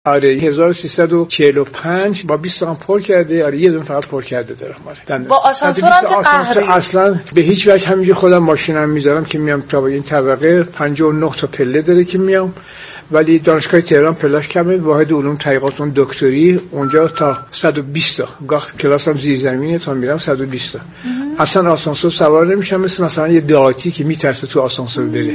آره 1345 با 20 تا پر کرده. آره یه دونه فقط پر کرده داره ماره. با آسانسور هم که قهری. اصلا به هیچ وجه همینجوری خودم ماشینم میذارم که میام تا این طبقه 59 تا پله داره که میام. ولی دانشگاه تهران پلاش کمه، واحد علوم تحقیقات اون دکتری اونجا تا 120 تا، گاه کلاسم زیرزمینه تا میرم 120 تا. اصلا آسانسور سوار نمیشم مثلا یه دهاتی که میترسه تو آسانسور بره.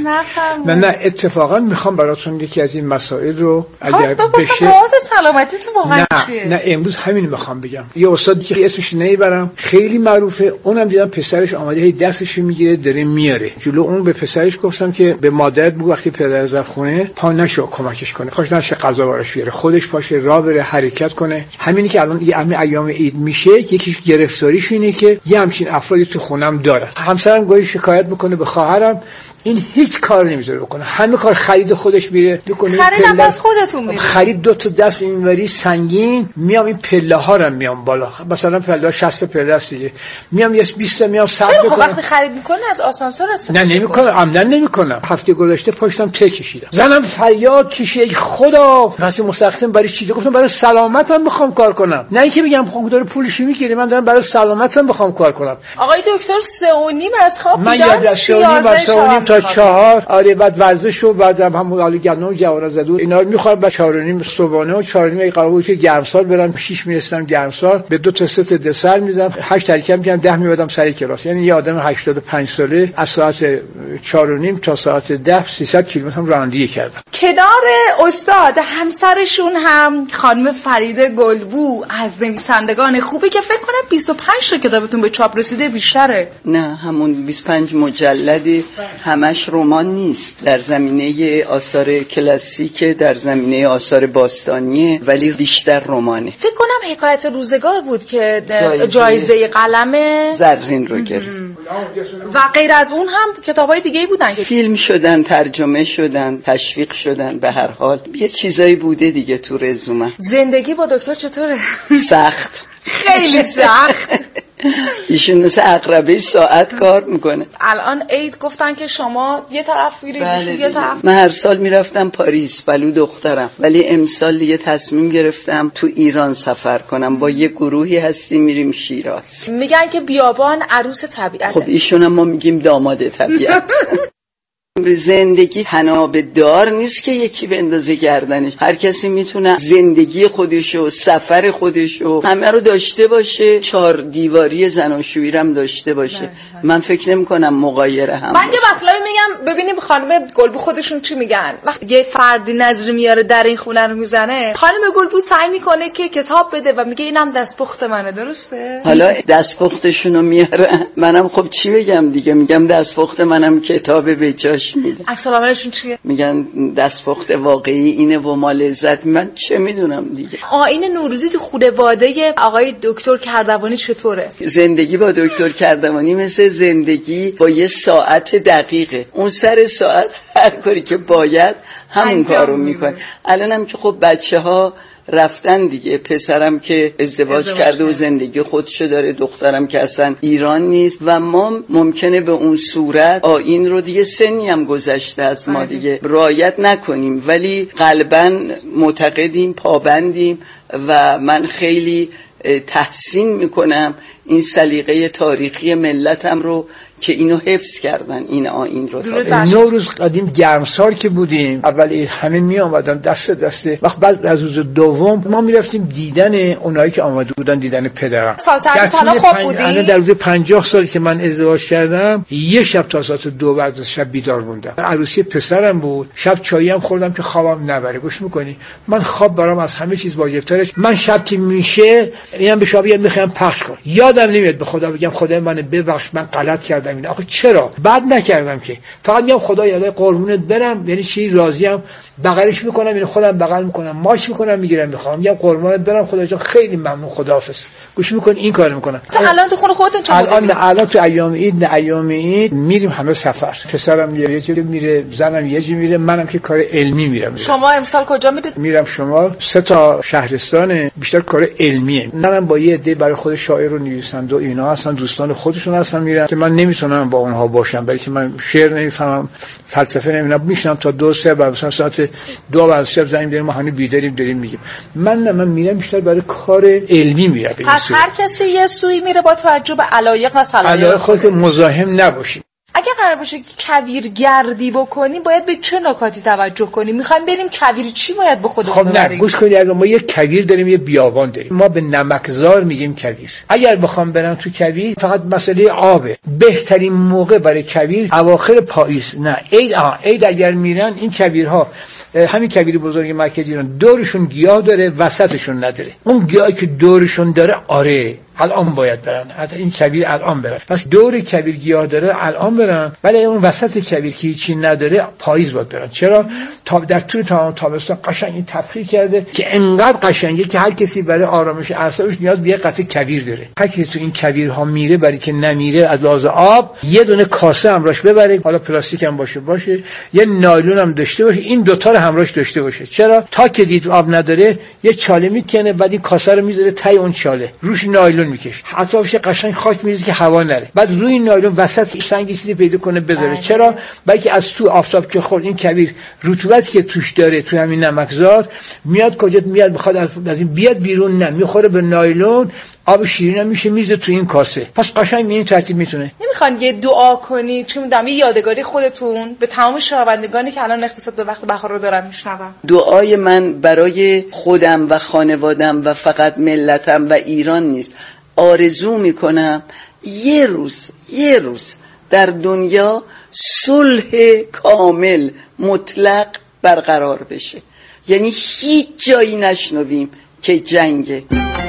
نه اتفاقا میخوام براتون یکی از این مسائل رو اگر بشه باز سلامتیتون واقعا چیه؟ نه امروز همین میخوام بگم. یه استادی که اسمش نمیبرم خیلی معروفه، اونم دیدم پسرش آماده هی دستش میگیره داره میاره جلو اون. به پسرش گفتم که به مادرت بگو وقتی پدر از خونه پا نشو کمکش کنه، خوش نشه غذا براش بیاره، خودش پاشه راه بره حرکت کنه. همینی که الان یه ایام عید میشه یکیش گرفتاریش اینه که یه همچین افرادی تو خونم داره. همسرم گاهی شکایت میکنه به خواهرم این هیچ کار نمیذاره بکنه، همه کار خرید خودش میره میکنه. خرید از خودتون میره، خرید 2 تا دست اینوری سنگین میام این پله ها رو میام بالا، مثلا پله 60 پله است دیگه، میام یه 20 میام صد میکنم. خب وقتی خرید میکنه از آسانسور استفاده نه نمیکنه، عمدن نمیکنم. هفته گذشته پاشتم ته کشیدم، زنم فریاد کشید خدا واسه مستقیم برای چیزی. گفتم برای سلامتم میخوام کار کنم، نه اینکه بگم خب داره پولش میگیره، من دارم برای سلامتم میخوام کار کنم. آقای دکتر 3:30 از خواب من یاد 3:30 تا 4. آره بعد ورزش و بعدم همون عالی گندم جوارا زدو اینا رو میخوام. بعد 4:30 صبحانه و 4:30 قرار بود که گرمسار برم، 6 میرسیدم گرمسار به 2 تا 3 تا دسر میدم، 8 ترکیب میکردم 10 میبادم سر کلاس. یعنی یه آدم 85 ساله از ساعت 4:30 تا ساعت 10 300 کیلومتر رانندگی کردم. کنار استاد همسرشون هم خانم فریده گلبو از نویسندگان خوبی که فکر کنم 25 تا کتابتون به چاپ رسیده بیشتره. نه همون 25 مجلدی همش رمان نیست، در زمینه آثار کلاسیک، در زمینه آثار باستانیه، ولی بیشتر رمانه. فکر کنم حکایت روزگار بود که جایزه قلم زرین رو گرفت و غیر از اون هم کتابای دیگه‌ای بودن که فیلم شدن، ترجمه شدن، تشویق شدن. به هر حال یه چیزایی بوده دیگه تو رزومه. زندگی با دکتر چطوره؟ سخت، خیلی سخت. ایشون مثل عقربه ساعت کار میکنه. الان عید گفتن که شما یه طرف میرید یه طرف. من هر سال میرفتم پاریس بلو دخترم، ولی امسال دیگه تصمیم گرفتم تو ایران سفر کنم. با یه گروهی هستیم میریم شیراز. میگن که بیابان عروس طبیعته. خب ایشون هم ما میگیم داماد طبیعت. زندگی تناب دار نیست که یکی بندازه گردنش. هر کسی میتونه زندگی خودشو، سفر خودشو همه رو داشته باشه، 4 دیواری زناشویی هم داشته باشه. من فکر نمی کنم مغایر هم من یه مطلبی میگم ببینیم خانم گلبو خودشون چی میگن. وقتی یه فردی نظری میاره در این خونه رو میزنه، خانم گلبو سعی میکنه که کتاب بده و میگه اینم دستپخت منه. درسته؟ حالا دستپختشونو میارن، منم خب چی بگم دیگه، میگم دستپخت منم کتاب به جاش میده. عکس العملشون چیه؟ میگن دستپخت واقعی اینه و ما لذت. من چه میدونم دیگه. آیین نوروزی تو خانواده آقای دکتر کردوانی چطوره؟ زندگی با دکتر کردوانی مثل زندگی با یه ساعت دقیقه. اون سر ساعت هر کاری که باید همون کارو میکنه. الانم که خب بچه‌ها رفتن دیگه، پسرم که ازدواج کرده و زندگی خودشو داره، دخترم که اصلا ایران نیست و ما ممکنه به اون صورت آیین رو دیگه سنی هم گذشته از ما دیگه رعایت نکنیم، ولی قلباً معتقدیم، پابندیم و من خیلی تحسین میکنم این سلیقه تاریخی ملتم رو که اینو حفظ کردن، این آیین رو. نوروز قدیم گرمسار که بودیم اول همه می آمدن دست دسته، وقت بعد از روز دوم ما می رفتیم دیدن اونایی که آمده بودن، دیدن پدرم. سالتان خوب بودی؟ انا در روز 50 سالی که من ازدواج کردم یه شب تا ساعت 2 بعد از شب بیدار موندم. عروسی پسرم بود، شب چایی هم خوردم که خوابم نبره. گوش میکنی؟ من خواب برام از همه چیز واجب‌تره. من شب که میشه اینم به شابی میخوام پخش کنم، یادم نمیاد به خدا بگم خدای منو ببخش من غلط کردم. این آخه چرا بد نکردم که، فقط میگم خدای الهی قربونت برم، یعنی چی راضیم، بغلش میکنم، یعنی خودم بغل میکنم، ماچ میکنم، میگیرم میخوام، میگم قربونت برم خدای جان خیلی ممنون خداحافظ. گوش میکن این کارو میکنم. تو الان تو خونه خودتون چه مدلی؟ الان تو ایام عید میریم همه سفر. پسرم یه جوری میره، زنم یه جوری میره، منم که کار علمی میرم. شما امسال کجا میرید؟ میرم شمال، 3 تا شهرستان، بیشتر کار علمیه. منم با یه عده برای خود شاعر و نویسنده و اینا هستن، دوستان خودشون هستن، میرن که من نمیتونم با اونها باشم، برای که من شعر نمیفهمم، فلسفه نمیدونم، میشنم تا 2-3 بعد مثلا ساعت 2 بعد شب زنگ می‌زنیم ما همین بیداریم داریم میگیم. من میرم بیشتر برای کار علمی میرم. پس هر کسی یه سوی میره با توجه به علایق و صلاحیت خودت مزاحم نباشی. اگه قرار باشه که کویرگردی بکنی باید به چه نکاتی توجه کنیم؟ میخوایم بریم کویر چی باید به خودمون ببریم؟ خب نه گوش کنید، اگه ما یه کویر داریم یه بیابان داریم، ما به نمکزار میگیم کویر. اگر بخوام برم تو کویر فقط مسئله آبه. بهترین موقع برای کویر اواخر پاییز، نه عید اگر میرن این کویرها، همین کویر بزرگ مرکزی ایران دورشون گیاه داره وسطشون نداره. اون گیاهی که دورشون داره آره الان باید برن، حتی این کویر الان برن. پس دور کویر گیاه داره الان برن، ولی اون وسط کویر که هیچی نداره پاییز باید برن. چرا؟ در طول تابستان قشنگ این تفریح کرده که انقدر قشنگه که هر کسی برای آرامش اعصابش نیاز به یه قطعه کویر داره. هر کسی تو این کویرها میره، برای که نمیره از لحاظ آب یه دونه کاسه همراهش ببره، حالا پلاستیک هم باشه، یه نایلون هم داشته باشه، این دوتا رو همراهش داشته باشه. چرا؟ تا که دید آب نداره یه چاله میکنه، بعد این کاسه رو میذاره ته اون چاله، روش نایلون میکشه، اطرافش قشنگ خاک میریزه که هوا نره، بعد روی این نایلون وسط سنگی چیزی پیدا کنه بذاره. چرا؟ بلکه از تو آفتاب که خورد این کویر رطوبتی که توش داره تو همین نمکزار میاد کجا میاد، بخواد از این بیاد بیرون، نه میخوره به نایلون، آب شیرین هم میشه میزه تو این کاسه. پس قشنگ این ترتیب میتونه. نمیخوان یه دعا کنی چون میدونم یادگاری خودتون به تمام شنوندگانی که الان اختصاص به وقت بهار رو دارن میشنون؟ دعای من برای خودم و خانوادم و فقط ملتم و ایران نیست. آرزو میکنم یه روز در دنیا صلح کامل مطلق برقرار بشه، یعنی هیچ جایی نشنویم که جنگه.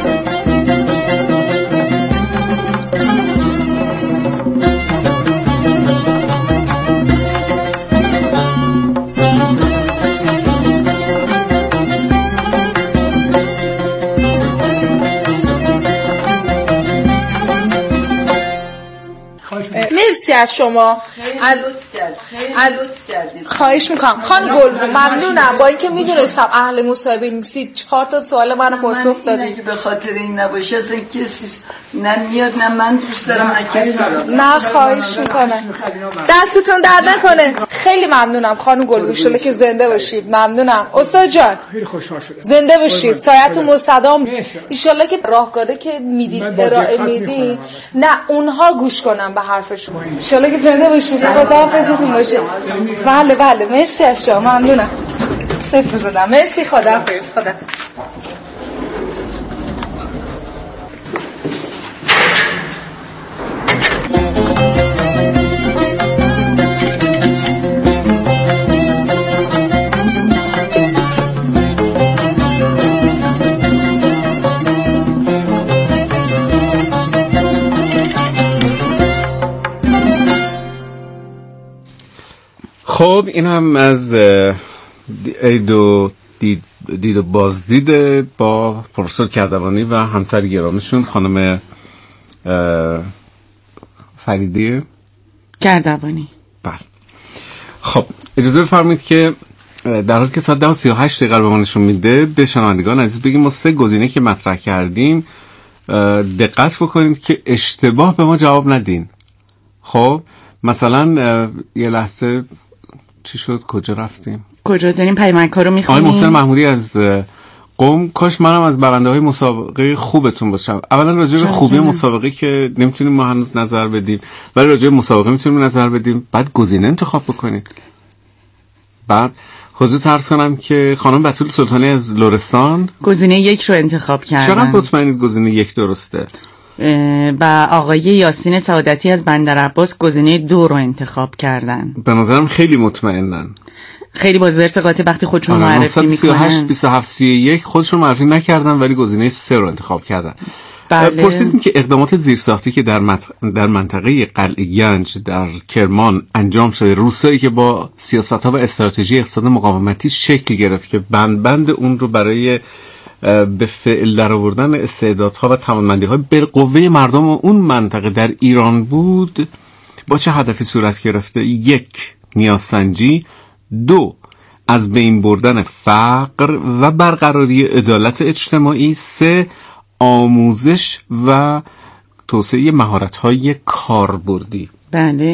مرسی از شما. از خواهش میکنم خانم گلبو، ممنونم. با اینکه میدونستم اهل مصاحبه نیستید 4 تا سوال منو پاسخ دادید. به خاطر این نباشه اصلا کسی نمیاد، نه من دوست دارم نه کسی رو. نه خواهش میکنم، دستتون درد نکنه. خیلی ممنونم خانم گلبو، ان شاءالله که زنده باشید. ممنونم استاد جان، خیلی خوشحال شدم. زنده باشید، سایه‌تون مستدام. ان شاءالله که راهکاره که میدید ارائه میدید نه اونها گوش کنن به حرفشون. ان شاءالله که زنده باشید. خداحافظتون باشه. بله مرسی از شما، ممنونم. صفر زدم. مرسی، خداحافظ. خب این هم از دید و بازدید با پروفسور کردوانی و همسر گرامیشون خانم فریده کردوانی. بله. خب اجازه بفرمایید که در حالی که ساعت 10:38 به ما نشون میده به شنوندگان عزیز بگیم ما 3 گزینه که مطرح کردیم دقت بکنید که اشتباه به ما جواب ندین. خب مثلا یه لحظه چی شد؟ کجا رفتیم؟ کجا داریم پیامک‌ها رو می‌خونیم؟ آقای محسن محمودی از قم، کاش منم از برنده‌های مسابقه خوبتون باشم. اولا راجع به خوبی مسابقه که نمیتونیم ما هنوز نظر بدیم، ولی راجع به مسابقه میتونیم نظر بدیم. بعد گزینه انتخاب بکنید. بعد حضور عرض کنم که خانم بتول سلطانی از لرستان گزینه 1 رو انتخاب کردن. چرا مطمئنید گزینه 1 درسته؟ و آقای یاسین سعادتی از بندرعباس گزینه 2 رو انتخاب کردن. به نظرم خیلی مطمئنن. خیلی با زرس قاطع وقتی خودشون معرفی میکنن. 27 خودشون معرفی نکردن ولی گزینه 3 رو انتخاب کردن. بله. پرسیدیم که اقدامات زیرساختی که در منطقه قلعه گنج در کرمان انجام شده، روسایی که با سیاست‌ها و استراتژی اقتصاد مقاومتی شکل گرفت که بند اون رو برای به فعل درآوردن استعدادها و توانمندی‌های بالقوه مردم اون منطقه در ایران بود، با چه هدفی صورت گرفته؟ 1. نیازسنجی، 2. از بین بردن فقر و برقراری عدالت اجتماعی، 3. آموزش و توسعه مهارت‌های کاربردی. بله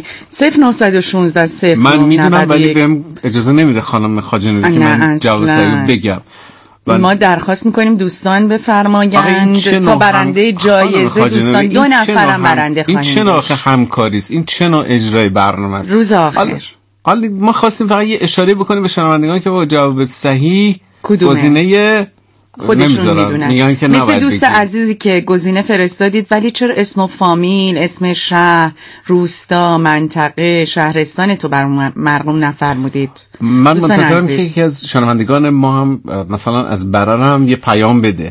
0916 من میدونم ولی بهم اجازه نمیده خانم خواجه‌نوری که من جواب صحیح بگم. ما درخواست میکنیم دوستان بفرمایند تا برنده جایزه دوستان 2 نفرم برنده خواهیم. این چه نوع همکاری است؟ این چه نوع اجرای برنامه است؟ روز آخر حالا ما خواستیم فقط یه اشاره بکنیم به شنوندگان که با جواب صحیح گزینه خودشون میدونن. مثل دوست عزیزی که گزینه فرستادید ولی چرا اسم و فامیل، اسم شهر، روستا، منطقه، شهرستان تو بر مرقوم نفرمودید؟ من منتظرم که یکی از شنوندگان ما هم مثلا از برر هم یه پیام بده.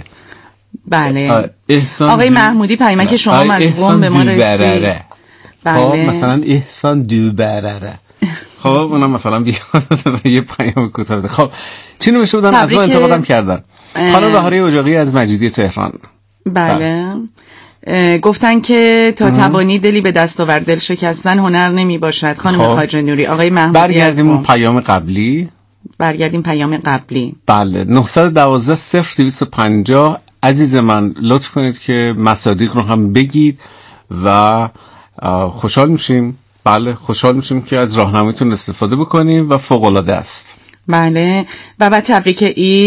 بله آقای محمودی پیامک شما از قم به ما رسید. بله مثلا احسان دو برره. خب اونم مثلا بیاد یه پیام کوتاه بده. خب چی نمیشه بودن از ما انتقادم کردن. خانم بهاره اجاقی از مجیدی تهران. بله گفتن که تا توانی دلی به دست آورد دل شکستن هنر نمی باشد. خانم خواجه‌نوری آقای محمودی برگردیم اون پیام قبلی. پیام قبلی. بله 912 0250 عزیز من لطف کنید که مصادیق رو هم بگید و خوشحال میشیم. بله خوشحال میشیم که از راهنماییتون استفاده بکنیم و فوق العاده است. بله و بعد تبریک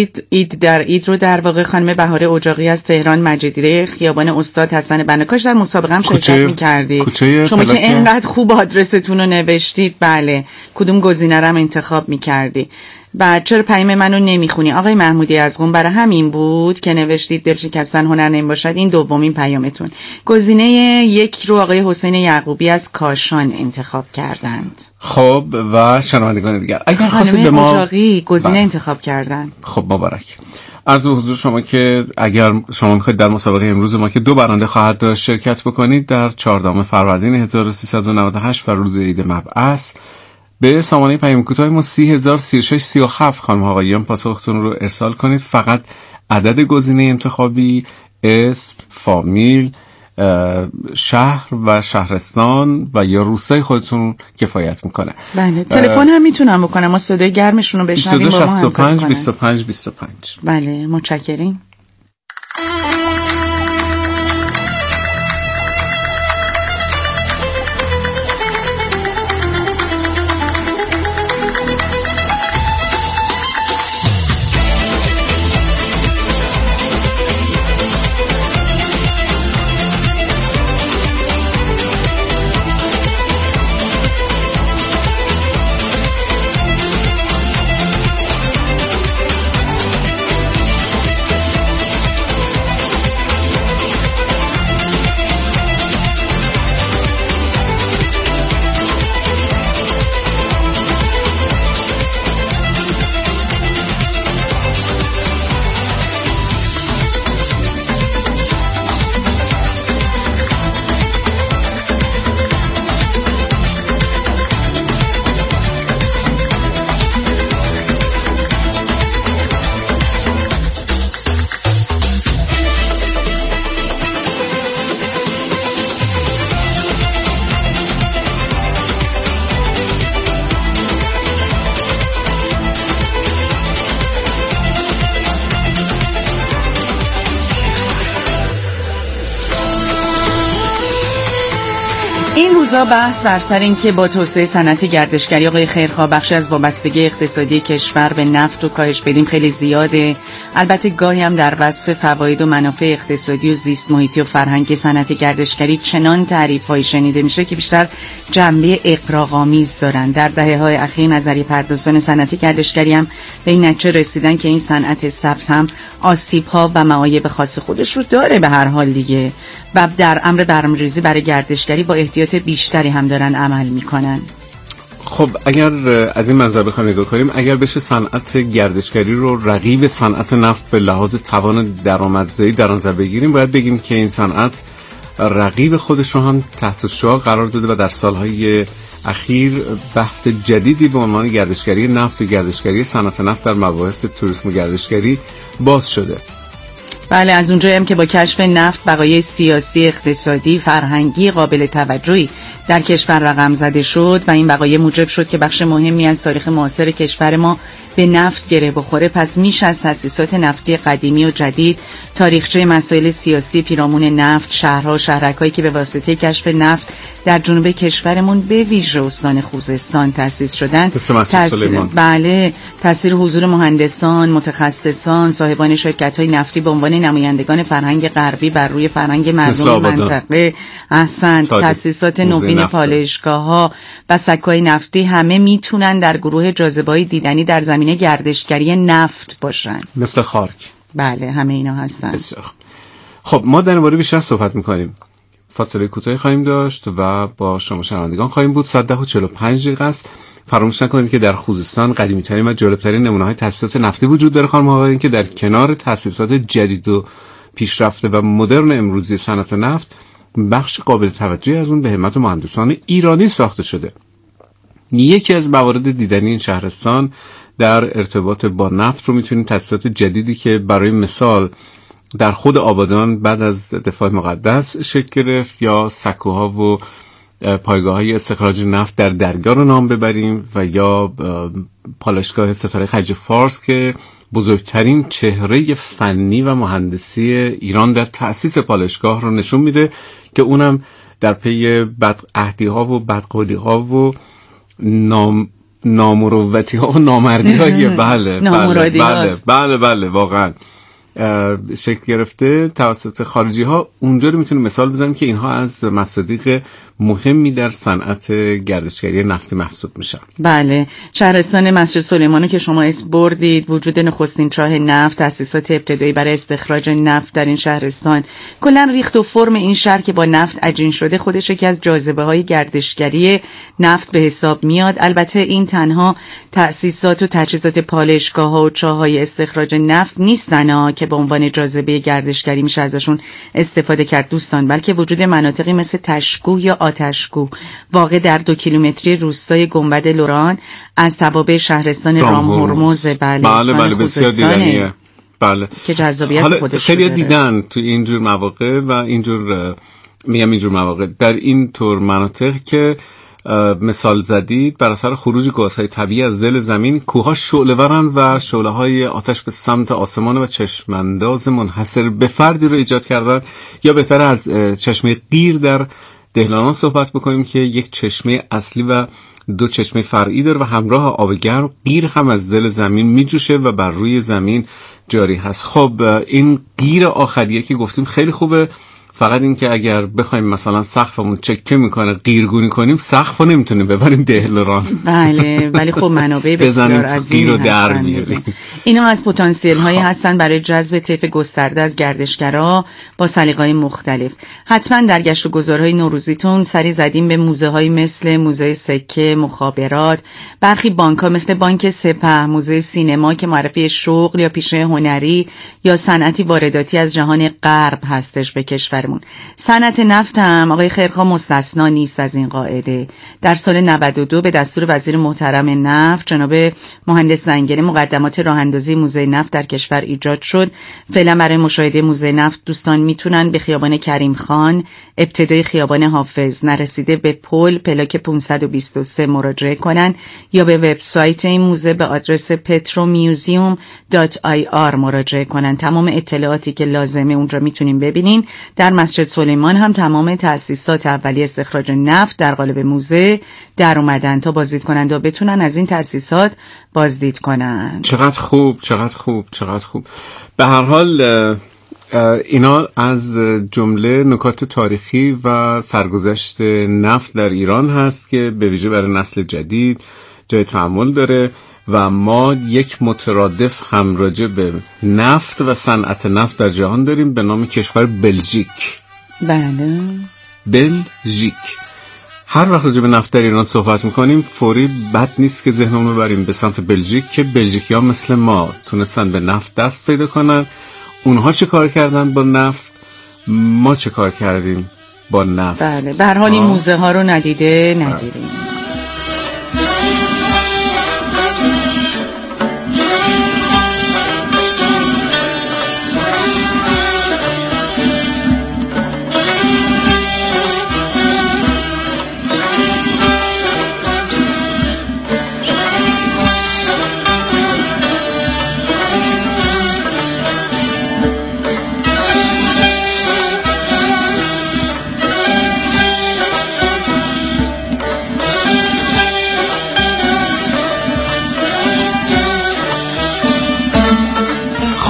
عید رو در واقع خانم بهاره اجاقی از تهران مجیدیه خیابان استاد حسن بناکاش در مسابقه هم شرکت می‌کردی. شما که اینقدر خوب آدرستون رو نوشتید بله کدوم گزینه رو هم انتخاب می‌کردی؟ بعد چرا پیام منو نمیخونی آقای محمودی از قم؟ برای همین بود که نوشتید دل شکستن هنر نمی باشد. این دومین پیامتون. گزینه 1 رو آقای حسین یعقوبی از کاشان انتخاب کردند. خب و شنوندگان دیگر اگر خواستید به ما اجاقی گزینه انتخاب کردن. خب مبارک. عرض به حضور شما که اگر شما میخواید در مسابقه امروز ما که 2 برنده خواهد داشت شرکت بکنید در 14 فروردین 1398 و روز عید مبعث به سامانه پیام کوتاه ما 303637 خانم آقایان پاسختون رو ارسال کنید. فقط عدد گزینه انتخابی، اسم، فامیل، شهر و شهرستان و یا روستای خودتون کفایت میکنه. بله تلفن هم میتونم بکنم ما صدای گرمشون رو بشنویم. 2265 25 25. بله متشکریم. این روزا بحث بر سر این که با توسعه صنعت گردشگری آقای خیرخواه بخشی از وابستگی اقتصادی کشور به نفت و کاهش بدیم خیلی زیاده. البته گاهی هم در وصف فواید و منافع اقتصادی و زیست محیطی و فرهنگی صنعت گردشگری چنان تعریف‌هایی شنیده میشه که بیشتر جنبه اغراق‌آمیز دارن. در دهه‌های اخیر نظریه پردازان صنعت گردشگری هم به این نتیجه رسیدن که این صنعت سبز هم آسیب‌ها و معایب خاص خودش رو داره به هر حال دیگه و در امر برنامه‌ریزی برای گردشگری با احتیاط بیشتری هم دارن عمل میکنن. خب اگر از این منظر بخوایم نگاه کنیم، اگر بشه صنعت گردشگری رو رقیب صنعت نفت به لحاظ توان درآمدزایی در نظر بگیریم، باید بگیم که این صنعت رقیب خودش رو هم تحت شعاع قرار داده و در سالهای اخیر بحث جدیدی به عنوان گردشگری نفت و گردشگری صنعت نفت در مباحث توریسم و گردشگری باز شده. بله، از اونجایی هم که با کشف نفت بقایای سیاسی، اقتصادی، فرهنگی قابل توجهی در کشور رقم زده شد و این بقایای موجب شد که بخش مهمی از تاریخ معاصر کشور ما به نفت گره بخوره، پس میشه از تأسیسات نفتی قدیمی و جدید، تاریخچه مسائل سیاسی پیرامون نفت، شهرها، شهرک‌هایی که به واسطه کشف نفت در جنوب کشورمون به ویژه استان خوزستان تأسیس شدن، بله، تأثیر حضور مهندسان، متخصصان، صاحبان شرکت‌های نفتی به عنوان نمایندگان فرهنگ غربی بر روی فرهنگ مردم منطقه، احسنت، تأسیسات نوین پالایشگاه‌ها و سکوهای نفتی همه میتونن در گروه جاذبه‌های دیدنی در زمینه گردشگری نفت باشن، مثل خارک. بله، همه اینا هستن. بسیار. خب ما در این باره بیشتر صحبت می‌کنیم. فاصله کوتاهی خواهیم داشت و با شما شنوندگان خواهیم بود. ساعت 10:45 است. فراموش نکنید که در خوزستان قدیمی‌ترین و جالب‌ترین نمونه‌های تأسیسات نفتی وجود داره. خانم آقایان، این که در کنار تأسیسات جدید و پیشرفته و مدرن امروزی صنعت نفت، بخش قابل توجهی از اون به همت مهندسان ایرانی ساخته شده. یکی از موارد دیدنی این شهرستان در ارتباط با نفت رو میتونیم تأسیسات جدیدی که برای مثال در خود آبادان بعد از دفاع مقدس شکل گرفت یا سکوها و پایگاه‌های استخراج نفت در درگاه رو نام ببریم و یا پالایشگاه ستاره خلیج فارس که بزرگترین چهره فنی و مهندسی ایران در تأسیس پالایشگاه رو نشون میده که اونم در پی بدعهدی‌ها و بدقولی‌ها و نامروتی‌ها و نامردی‌های بله واقعا شکل گرفته توسط خارجی ها. اونجا رو میتونیم مثال بزنیم که اینها از مصادیق مهمی در صنعت گردشگری نفتی محسوب میشن. بله، شهرستان مسجد سلیمانو که شما اسم بردید، وجود نخستین چاه نفت، تأسیسات ابتدایی برای استخراج نفت در این شهرستان، کلا ریخت و فرم این شهر که با نفت عجین شده خودش یکی از جاذبه‌های گردشگری نفت به حساب میاد. البته این تنها تأسیسات و تجهیزات پالایشگاه‌ها و چاه‌های استخراج نفت نیستن که به عنوان جاذبه گردشگری میشه ازشون استفاده کرد دوستان، بلکه وجود مناطقی مثل تشکو یا آتشکو واقع در 2 کیلومتری روستای گنبد لوران از توابع شهرستان رام هرمز، بله بسیار دیدنیه، بله، که جذابیت خودش خیلی دیدن تو اینجور مواقع و اینجور مواقع در این طور مناطق که مثال زدید، بر اثر خروج گازهای طبیعی از دل زمین کوه‌ها شعله‌ورن و شعله‌های آتش به سمت آسمان و چشمانداز منحصر به فردی رو ایجاد کردن. یا بهتر از چشمه قیر در دهلانان صحبت بکنیم که یک چشمه اصلی و 2 چشمه فرعی داره و همراه آب گرم قیر هم از دل زمین میجوشه و بر روی زمین جاری هست. خب این قیر آخریه که گفتیم خیلی خوبه، فقط این که اگر بخوایم مثلا سقفمون چکه میکنه قیرگونی کنیم، سقفو نمیتونیم ببریم دهلران. بله، ولی خب منابع بسیار عظیمی هستن. اینا از پتانسیل هایی هستن برای جذب طیف گسترده از گردشگرا با سلیقه‌های مختلف. حتما در گشت و گذارهای نوروزیتون سری زدیم به موزه های مثل موزه سکه، مخابرات، برخی بانک ها مثل بانک سپه، موزه سینما که معرفی شغل یا پیشه هنری یا صنعتی وارداتی از جهان غرب هستش به کشور. صنعت نفت هم آقای خیرخواه مستثنا نیست از این قاعده. در سال 92 به دستور وزیر محترم نفت جناب مهندس زنگنه مقدمات راه اندازی موزه نفت در کشور ایجاد شد. فعلا برای مشاهده موزه نفت دوستان میتونن به خیابان کریم خان ابتدای خیابان حافظ نرسیده به پلاک 523 مراجعه کنن یا به وبسایت این موزه به آدرس petromuseum.ir مراجعه کنن. تمام اطلاعاتی که لازمه اونجا میتونیم ببینین. در مسجد سلیمان هم تمام تأسیسات اولیه استخراج نفت در قالب موزه در اومدن تا بازدید کنند و بتونن از این تأسیسات بازدید کنن. چقدر خوب. به هر حال اینا از جمله نکات تاریخی و سرگذشت نفت در ایران هست که به ویژه برای نسل جدید جای تأمل داره و ما یک مترادف هم راجع به نفت و صنعت نفت در جهان داریم به نام کشور بلژیک. بله، بلژیک. هر وقت راجع به نفت در ایران صحبت میکنیم فوری بد نیست که ذهنمون رو ببریم به سمت بلژیک که بلژیکی‌ها مثل ما تونستن به نفت دست پیدا کنن. اونها چه کار کردن با نفت، ما چه کار کردیم با نفت. بله، به هر حال این موزه ها رو ندیده ندیدیم.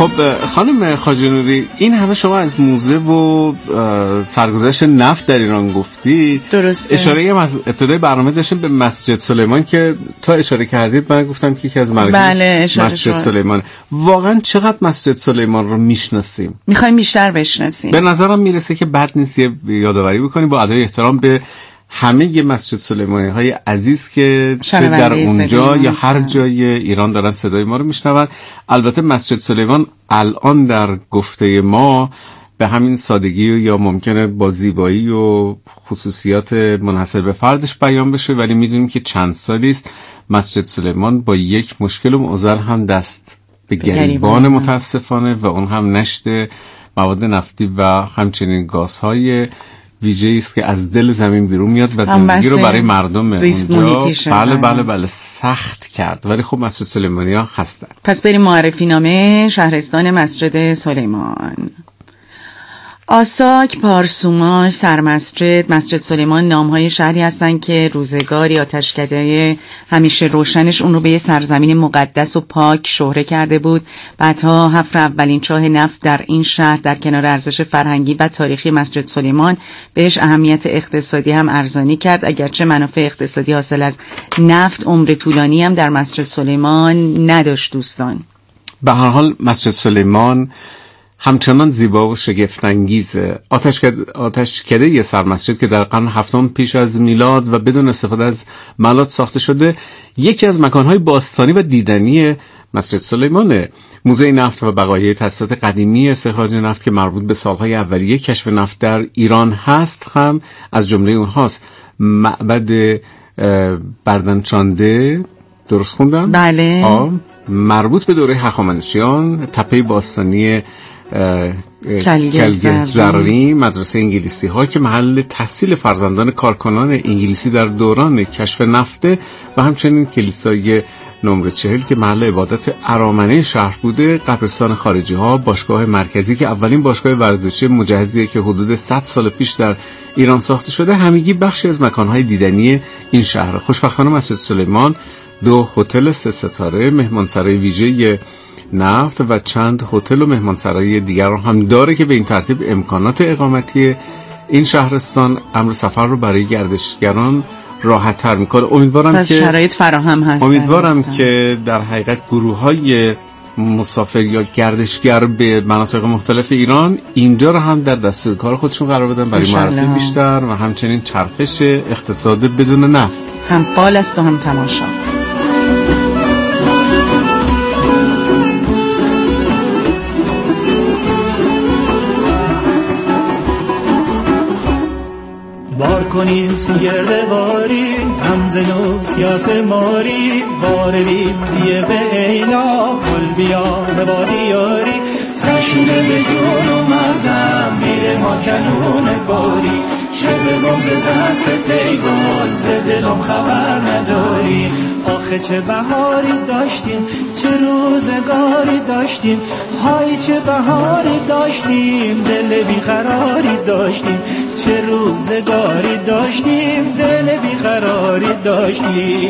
خب خانم خواجه نوری، این همه شما از موزه و سرگذشت نفت در ایران گفتی. درسته. اشاره هم از ابتدای برنامه داشتیم به مسجد سلیمان که تا اشاره کردید من گفتم که یکی از مراکز مسجد سلیمان. واقعا چقدر مسجد سلیمان رو میشناسیم؟ میخوایم بیشتر بشناسیم. به نظرم میرسه که بد نیست یه یادآوری بکنیم با ادای احترام به همه مسجد سلیمانی های عزیز که چه در اونجا یا هر جای ایران دارن صدای ما رو میشنون. البته مسجد سلیمان الان در گفته ما به همین سادگی یا ممکنه با زیبایی و خصوصیات منحصر به فردش بیان بشه، ولی میدونیم که چند سالی است مسجد سلیمان با یک مشکل و معضل هم دست به گریبان متاسفانه و اون هم نشت مواد نفتی و همچنین گازهای ویژه‌ای است که از دل زمین بیرون میاد و زندگی رو برای مردم اونجا بله سخت کرد. ولی خب مسجد سلیمانی‌ها هستن. پس بریم معرفی نامه شهرستان مسجد سلیمان. آساک، پارسوما، سرمسجد، مسجد سلیمان نامهای شهری هستند که روزگاری آتشکده همیشه روشنش اون رو به یه سرزمین مقدس و پاک شهره کرده بود. بعدها حفر اولین چاه نفت در این شهر در کنار ارزش فرهنگی و تاریخی مسجد سلیمان بهش اهمیت اقتصادی هم ارزانی کرد. اگرچه منافع اقتصادی حاصل از نفت عمر طولانی هم در مسجد سلیمان نداشت دوستان. به هر حال مسجد سلیمان همچنان زیبا و شگفت‌انگیزه. آتشکده یه سرمسجد که در قرن هفتم پیش از میلاد و بدون استفاده از ملات ساخته شده، یکی از مکانهای باستانی و دیدنی مسجد سلیمانه. موزه نفت و بقایای تأسیسات قدیمی استخراج نفت که مربوط به سالهای اولیه کشف نفت در ایران هست هم از جمله اونهاست. معبد بردنچانده، درست خوندم؟ بله. مربوط به دوره هخامنشیان، تپه باستانی کلگرزرانی، مدرسه انگلیسی ها که محل تحصیل فرزندان کارکنان انگلیسی در دوران کشف نفته و همچنین کلیسای نمره 40 که محل عبادت ارامنه شهر بوده، قبرستان خارجی ها، باشگاه مرکزی که اولین باشگاه ورزشی مجهزیه که حدود 100 سال پیش در ایران ساخته شده، همگی بخشی از مکانهای دیدنی این شهر. خوشبختانه مسجد سلیمان 2 هتل 3 ستاره، مهمانسرای ویژه نفت و چند هتل و مهمانسرای دیگر رو هم داره که به این ترتیب امکانات اقامتی این شهرستان امر سفر رو برای گردشگران راحت تر میکنه. امیدوارم که شرایط فراهم هست. امیدوارم که در حقیقت گروه‌های مسافر یا گردشگر به مناطق مختلف ایران اینجا رو هم در دستور کار خودشون قرار بدن برای معرفی بیشتر و همچنین چرخش اقتصاد بدون نفت. هم فال است و هم تماشا. بار کنیم گرد باری همزه و سیاس ماری باریم دیه به اینا کل بیا به بادیاری تشنه به جون و مردم میره ما کنون باری شب بمز دست تیگان زدلم خبر نداری. آخه چه بهاری داشتیم، چه روزگاری داشتیم، های چه بهاری داشتیم، دل بیقراری داشتیم، چه روزگاری داشتیم، دل بیقراری داشتیم.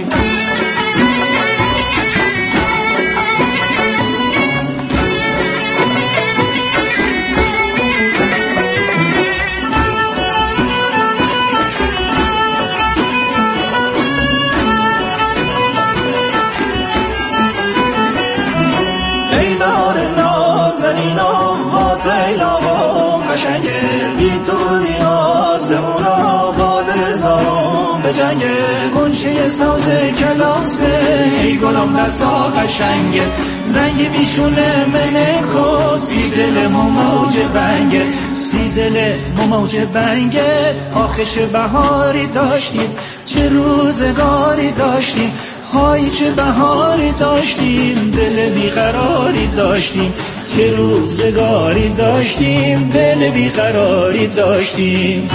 کنشه ساده کلاسه ای گلم دستا قشنگه زنگ میشونه منکو سی دل موج بنگه سی دل موج بنگه. آخه چه بهاری داشتیم، چه روزگاری داشتیم، های چه بهاری داشتیم، دل بیقراری داشتیم، چه روزگاری داشتیم، دل بیقراری داشتیم.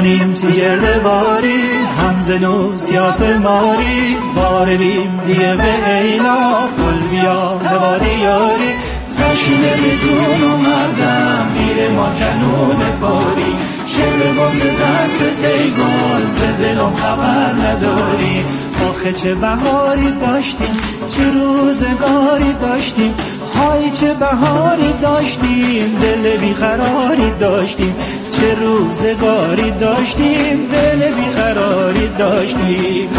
کنیم سیردواری همزنو سیاس ماری باریم دیه به اینا گل بیا هوادی یاری تشینه بدون اومدم میره ما کنون باری شعر بامز دست تیگل زدلم خبر نداری آخه چه بهاری داشتیم چه روزگاری داشتیم های چه بهاری داشتیم دل بیقراری داشتیم چه روزگاری داشتیم دل بیقراری داشتیم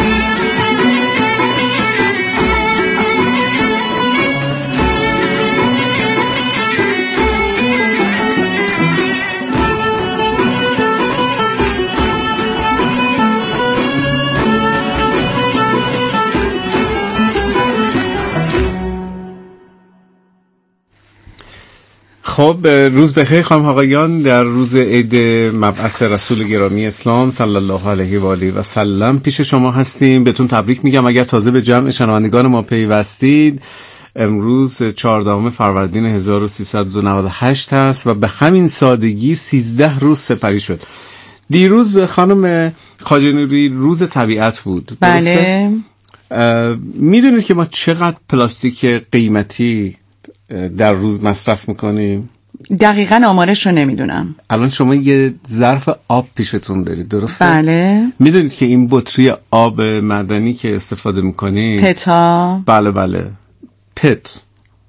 خب روز بخیر خانم آقایان. در روز عید مبعث رسول گرامی اسلام صلی الله علیه و آله و سلم پیش شما هستیم. بهتون تبریک میگم اگر تازه به جمع شنوندگان ما پیوستید. امروز 14 فروردین 1398 هست و به همین سادگی 13 روز سپری شد. دیروز خانم خواجه نوری روز طبیعت بود. بله. میدونید که ما چقدر پلاستیک قیمتی در روز مصرف میکنیم؟ دقیقاً آمارش رو نمیدونم. الان شما یه ظرف آب پیشتون دارید، درسته؟ بله. میدونید که این بطری آب معدنی که استفاده میکنید پتا؟ بله بله پت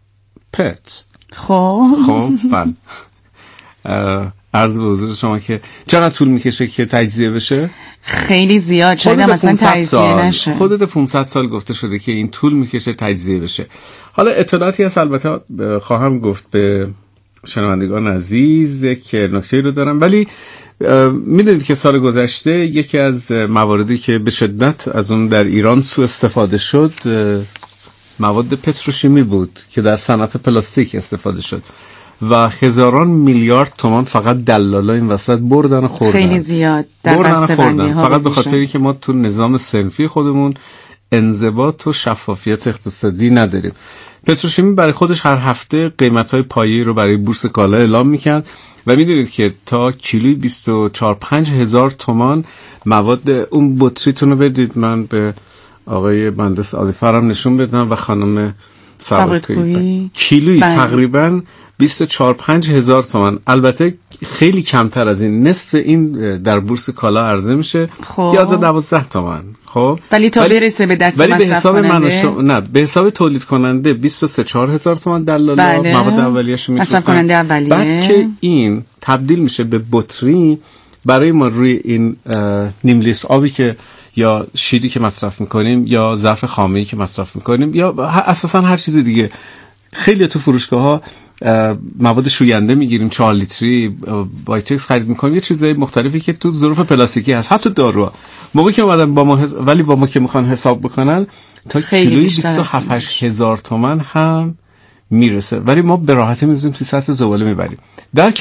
خب بله. عرض به حضور شما که چقدر طول میکشه که تجزیه بشه؟ خیلی زیاد، شاید مثلا تجزیه نشه. حدود 500 سال گفته شده که این طول میکشه تجزیه بشه. حالا اطلاعاتی هست البته خواهم گفت به شنوندگان عزیز که نکته رو دارم، ولی میدونید که سال گذشته یکی از مواردی که به شدت از اون در ایران سوء استفاده شد مواد پتروشیمی بود که در صنعت پلاستیک استفاده شد و هزاران میلیارد تومان فقط دلالا این وسط بردن و خوردن. خیلی زیاد در بسته‌بندی ها فقط به خاطری که ما تو نظام صنفی خودمون انضباط و شفافیت اقتصادی نداریم. پتروشیمی برای خودش هر هفته قیمت‌های پایه‌ای رو برای بورس کالا اعلام می‌کرد و می‌دونید که تا کیلوی 24-25 هزار تومان مواد اون بطریتون رو بدید. من به آقای مهندس عالیفرم نشون بدم و خانم ثابت‌گویی کیلویی تقریباً 24-25 هزار تومان. البته خیلی کمتر از این، نصف این در بورس کالا عرضه میشه 11-12 تومان. خب ولی تا برسه به دست مصرف کننده نه به حساب تولید کننده 23-4 هزار تومان دلالا مواد اولیه‌شو مصرف کننده اولیه. بعد که این تبدیل میشه به بطری برای ما روی این نیم لیتر آبی که یا شیری که مصرف میکنیم یا ظرف خامه‌ای که مصرف میکنیم یا اساسا هر چیز دیگه، خیلی تو فروشگاه‌ها مواد شوینده میگیریم 4 لیتری بایتکس خرید میکنیم، یه چیزای مختلفی که تو ظروف پلاستیکی هست. حتی دارو موقعی که اومدن با ما ولی با ما که میخوان حساب بکنن تا کیلوی 27 هزار تومان هم میرسه، ولی ما به راحتی میذاریم توی سطح زباله میبریم. در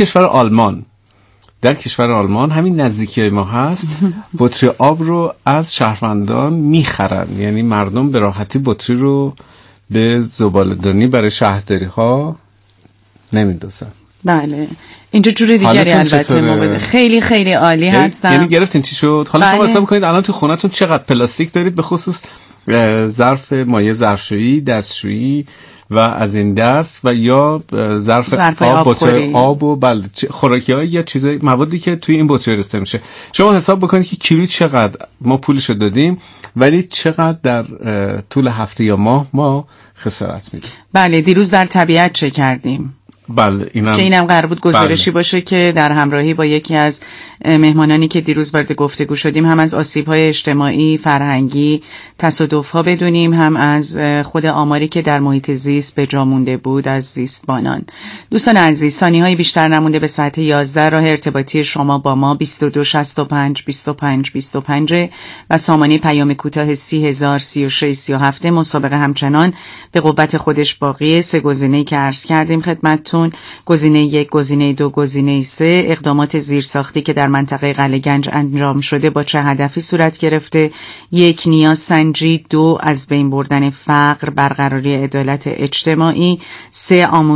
کشور آلمان همین نزدیکی ما هست بطری آب رو از شهروندان میخرن، یعنی مردم به راحتی بطری رو به زباله‌دانی برای شهرداری ها نمیدوزن. بله اینجا جوری دیگری البته ما بده. خیلی خیلی عالی هستم. یعنی گرفتین چی شد؟ حالا شما حساب کنید الان تو خونتون چقدر پلاستیک دارید، به خصوص ظرف مایع ظرفشویی، دستشویی و از این دست و یا ظرف آب و بله خوراکی‌ها یا چیزای موادی که توی این بطری ریخته میشه. شما حساب بکنید که کیلو چقدر ما پولشو دادیم ولی چقدر در طول هفته یا ماه ما خسارت میدیم. بله دیروز در طبیعت چه کردیم؟ بله اینم قرار بود گزارشی باشه که در همراهی با یکی از مهمانانی که دیروز وارد گفتگو شدیم هم از آسیب‌های اجتماعی، فرهنگی، تصادف‌ها بدونیم، هم از خود آماری که در محیط زیست به جا مونده بود از زیستبانان. دوستان عزیز، ثانیه‌های بیشتر نمونده به ساعت 11. راه ارتباطی شما با ما 2265 25 25 و سامانه پیام کوتاه 3003637. مسابقه همچنان به قوت خودش باقیه. 3 گزینه‌ای که عرض کردیم خدمتتون، گزینه 1، گزینه 2، گزینه 3. اقدامات زیرساختی که در منطقه قلعه گنج انجام شده با چه هدفی صورت گرفته؟ 1. نیازسنجی. 2. از بین بردن فقر، برقراری عدالت اجتماعی. 3.